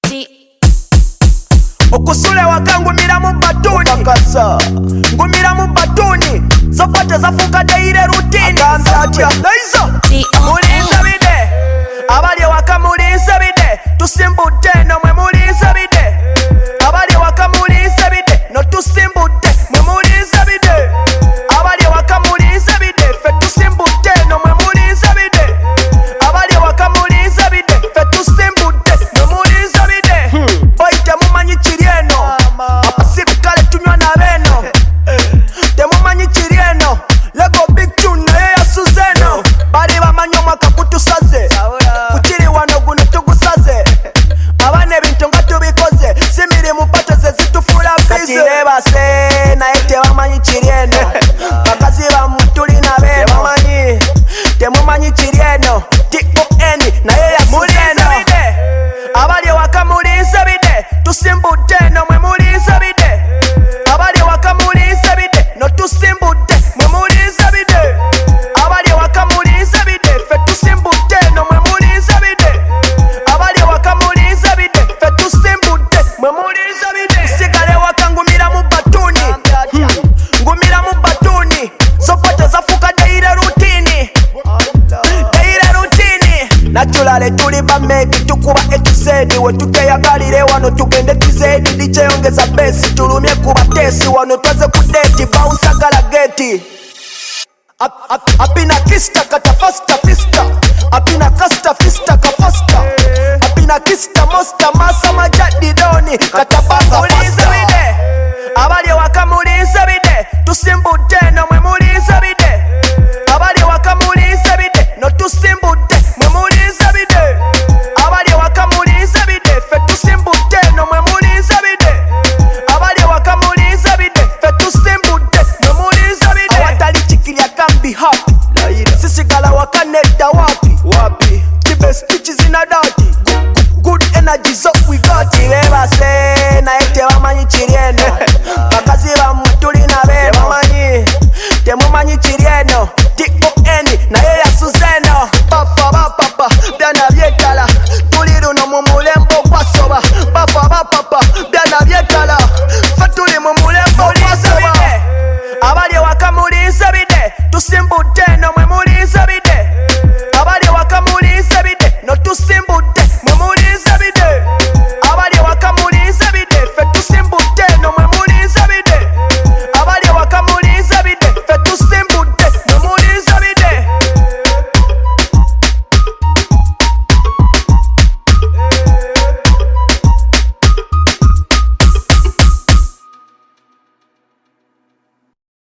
Okusule wakangumira mu batuni ngumira mu batuni zopate zafuka deire rutini mulinza bide abali waka mulinza bide tusimbudde no mwe mulinza bide abali waka mulinza bide no tusimbudde mwe mulinza bide abali waka mulinza bide fe tusimbudde no mwe mulinza bide abali waka mulinza bide fe tusimbudde mwe mulinza bide boite mumanyi kirieno abasirikale tunywa na beno temumanyi kirieno lego big tune naye yasuzeno bali bamanyi omwaka kutusaze kukiri wano guno tugusaze abana ebintu nga tubikoze si mirimu pato ze zitufuula bize nebase naye tebamanyi kirieno bakazi bamu tulina beno temumanyi kirieno TON naye yasuzeno abali waka mulinza bide tusimbudde no mwe mulinza bide abali waka mulinza bide no tusimbudde mwe mulinza bide abali waka mulinza bide fe tusimbudde no mwe mulinza bide abali waka mulinza bide fe tusimbudde mwe mulinza bide sigale waka ngumira mu batuni ngumira mu batuni zopate zafuka deire rutini naturale tuli bamedi tukuba etuzedi wetukeyagalire wano tugende tizedi likyeyongeza besi tulumye kuba tesi wano twaze kudeti bawusagala geti apina kista kata fasta fista apina kasta fista kafasta apina kista mosta masa majadidoni kata banga mulinza bide abali waka mulinza bide tusimbudde no mwe mulinza bide abali waka mulinza bide no tusimbudde mwe mulinza bide abali waka mulinza bide fe tusimbudde no mwe mulinza bide abali waka mulinza bide fe tusimbudde mwe mulinza bide awatali chikirya kambi happy sisigala waka nedda wapi the best bitches in a dirty good energy so we got it